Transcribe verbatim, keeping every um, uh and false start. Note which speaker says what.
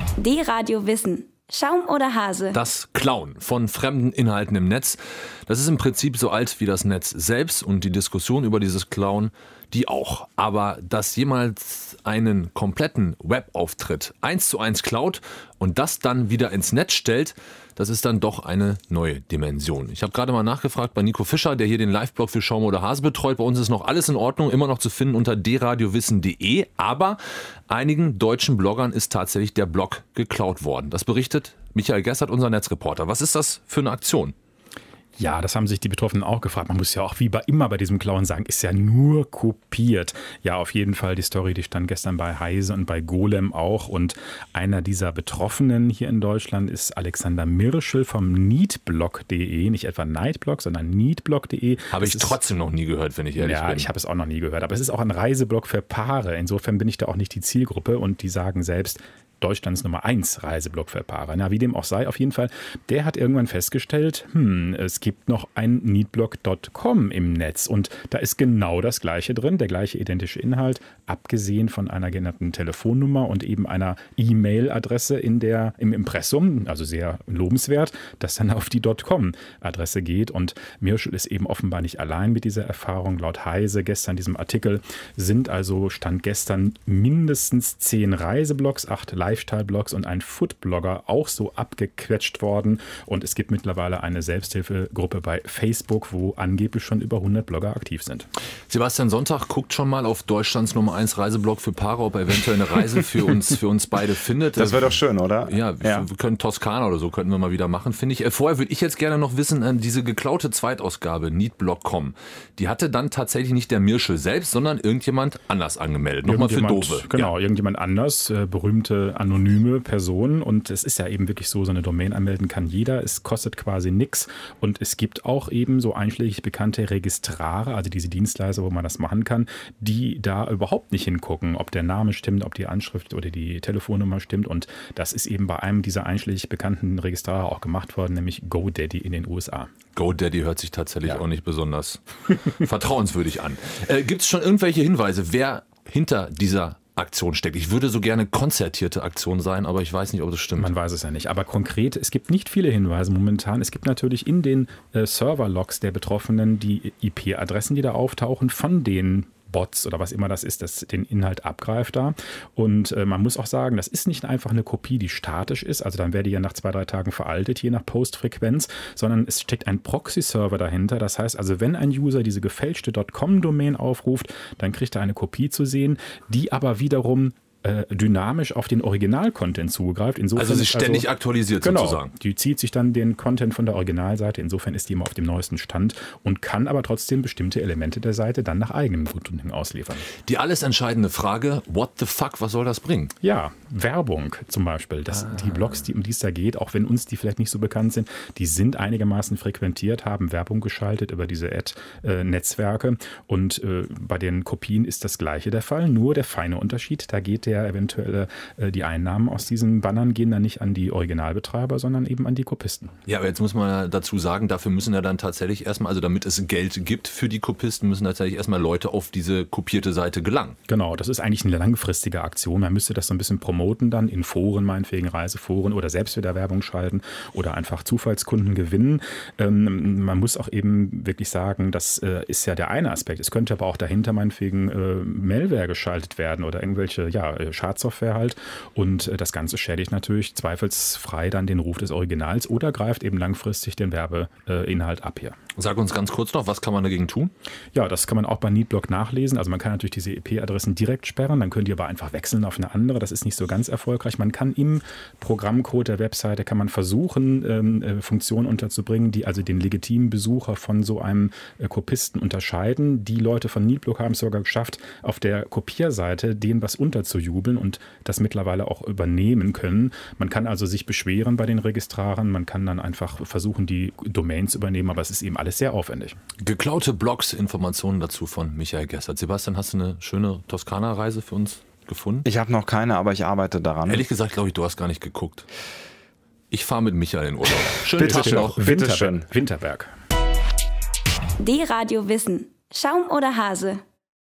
Speaker 1: D-Radio Wissen. Schaum oder Hase?
Speaker 2: Das Klauen von fremden Inhalten im Netz, das ist im Prinzip so alt wie das Netz selbst und die Diskussion über dieses Klauen, die auch. Aber dass jemals einen kompletten Webauftritt eins zu eins klaut und das dann wieder ins Netz stellt, das ist dann doch eine neue Dimension. Ich habe gerade mal nachgefragt bei Nico Fischer, der hier den Live-Blog für Schaum oder Hase betreut. Bei uns ist noch alles in Ordnung, immer noch zu finden unter d radio wissen punkt de. Aber einigen deutschen Bloggern ist tatsächlich der Blog geklaut worden. Das berichtet Michael Gessert, unser Netzreporter. Was ist das für eine Aktion?
Speaker 3: Ja, das haben sich die Betroffenen auch gefragt. Man muss ja auch wie bei immer bei diesem Klauen sagen, ist ja nur kopiert. Ja, auf jeden Fall die Story, die stand gestern bei Heise und bei Golem auch. Und einer dieser Betroffenen hier in Deutschland ist Alexander Mirschel vom neatblog punkt de. Nicht etwa Nightblog, sondern neatblog punkt de.
Speaker 2: Habe ich trotzdem noch nie gehört, wenn ich ehrlich
Speaker 3: ja,
Speaker 2: bin.
Speaker 3: Ja, ich habe es auch noch nie gehört. Aber es ist auch ein Reiseblog für Paare. Insofern bin ich da auch nicht die Zielgruppe. Und die sagen selbst, Deutschlands Nummer eins Reiseblog für Paare. Na, wie dem auch sei, auf jeden Fall, der hat irgendwann festgestellt, hm, es gibt noch ein neatblog punkt com im Netz und da ist genau das Gleiche drin, der gleiche identische Inhalt, abgesehen von einer genannten Telefonnummer und eben einer E-Mail-Adresse in der, im Impressum, also sehr lobenswert, das dann auf die .com-Adresse geht und Mirschel ist eben offenbar nicht allein mit dieser Erfahrung. Laut Heise gestern in diesem Artikel sind also, stand gestern mindestens zehn Reiseblogs, acht Lifestyle-Blogs und ein Food-Blogger auch so abgequetscht worden. Und es gibt mittlerweile eine Selbsthilfegruppe bei Facebook, wo angeblich schon über hundert Blogger aktiv sind.
Speaker 2: Sebastian Sonntag guckt schon mal auf Deutschlands Nummer eins Reiseblog für Paare, ob er eventuell eine Reise für uns, für uns beide findet.
Speaker 4: Das wäre doch schön, oder?
Speaker 2: Ja, ja, wir können Toskana oder so könnten wir mal wieder machen, finde ich. Vorher würde ich jetzt gerne noch wissen, diese geklaute Zweitausgabe, neatblog punkt com, die hatte dann tatsächlich nicht der Mirschel selbst, sondern irgendjemand anders angemeldet. Nochmal für Doofe.
Speaker 3: Genau,
Speaker 2: ja.
Speaker 3: Irgendjemand anders, äh, berühmte anonyme Person und es ist ja eben wirklich so, so eine Domain anmelden kann jeder, es kostet quasi nichts und es gibt auch eben so einschlägig bekannte Registrare, also diese Dienstleister, wo man das machen kann, die da überhaupt nicht hingucken, ob der Name stimmt, ob die Anschrift oder die Telefonnummer stimmt und das ist eben bei einem dieser einschlägig bekannten Registrare auch gemacht worden, nämlich GoDaddy in den U S A.
Speaker 2: GoDaddy hört sich tatsächlich ja. auch nicht besonders vertrauenswürdig an. Äh, gibt es schon irgendwelche Hinweise, wer hinter dieser Aktion steckt? Ich würde so gerne konzertierte Aktion sein, aber ich weiß nicht, ob das stimmt.
Speaker 3: Man weiß es ja nicht. Aber konkret, es gibt nicht viele Hinweise momentan. Es gibt natürlich in den äh, Server-Logs der Betroffenen die I P-Adressen, die da auftauchen, von den Bots oder was immer das ist, das den Inhalt abgreift da. Und äh, man muss auch sagen, das ist nicht einfach eine Kopie, die statisch ist, also dann wäre die ja nach zwei, drei Tagen veraltet, je nach Postfrequenz, sondern es steckt ein Proxy-Server dahinter. Das heißt also, wenn ein User diese gefälschte .com-Domain aufruft, dann kriegt er eine Kopie zu sehen, die aber wiederum dynamisch auf den Original-Content zugreift. Insofern
Speaker 2: also sie ist ständig
Speaker 3: also,
Speaker 2: aktualisiert
Speaker 3: genau,
Speaker 2: sozusagen.
Speaker 3: Die zieht sich dann den Content von der Originalseite. Insofern ist die immer auf dem neuesten Stand und kann aber trotzdem bestimmte Elemente der Seite dann nach eigenem Gutdünken ausliefern.
Speaker 2: Die alles entscheidende Frage, what the fuck, was soll das bringen?
Speaker 3: Ja, Werbung zum Beispiel. Das, ah. Die Blogs, die, um die es da geht, auch wenn uns die vielleicht nicht so bekannt sind, die sind einigermaßen frequentiert, haben Werbung geschaltet über diese Ad-Netzwerke und äh, bei den Kopien ist das Gleiche der Fall, nur der feine Unterschied, da geht der eventuelle, äh, die Einnahmen aus diesen Bannern gehen dann nicht an die Originalbetreiber, sondern eben an die Kopisten.
Speaker 2: Ja, aber jetzt muss man dazu sagen, dafür müssen ja dann tatsächlich erstmal, also damit es Geld gibt für die Kopisten, müssen tatsächlich erstmal Leute auf diese kopierte Seite gelangen.
Speaker 3: Genau, das ist eigentlich eine langfristige Aktion. Man müsste das so ein bisschen promoten dann in Foren, meinetwegen Reiseforen oder selbst wieder Werbung schalten oder einfach Zufallskunden gewinnen. Ähm, man muss auch eben wirklich sagen, das äh, ist ja der eine Aspekt. Es könnte aber auch dahinter meinetwegen äh, Malware geschaltet werden oder irgendwelche, ja, Schadsoftware halt und das Ganze schädigt natürlich zweifelsfrei dann den Ruf des Originals oder greift eben langfristig den Werbeinhalt ab hier.
Speaker 2: Sag uns ganz kurz noch, was kann man dagegen tun?
Speaker 3: Ja, das kann man auch bei Neatblog nachlesen. Also man kann natürlich diese I P-Adressen direkt sperren, dann könnt ihr aber einfach wechseln auf eine andere. Das ist nicht so ganz erfolgreich. Man kann im Programmcode der Webseite kann man versuchen, ähm, Funktionen unterzubringen, die also den legitimen Besucher von so einem äh, Kopisten unterscheiden. Die Leute von Neatblog haben es sogar geschafft, auf der Kopierseite denen was unterzujubeln und das mittlerweile auch übernehmen können. Man kann also sich beschweren bei den Registraren, man kann dann einfach versuchen, die Domains zu übernehmen, aber es ist eben alles sehr aufwendig.
Speaker 2: Geklaute Blogs, Informationen dazu von Michael Gessert. Sebastian, hast du eine schöne Toskana-Reise für uns gefunden?
Speaker 4: Ich habe noch keine, aber ich arbeite daran.
Speaker 2: Ehrlich gesagt, glaube ich, du hast gar nicht geguckt. Ich fahre mit Michael in Urlaub. Schönen
Speaker 4: Bitte
Speaker 2: Tag
Speaker 4: schön.
Speaker 2: noch.
Speaker 3: Winterberg. Winterberg.
Speaker 1: D-Radio Wissen. Schaum oder Hase?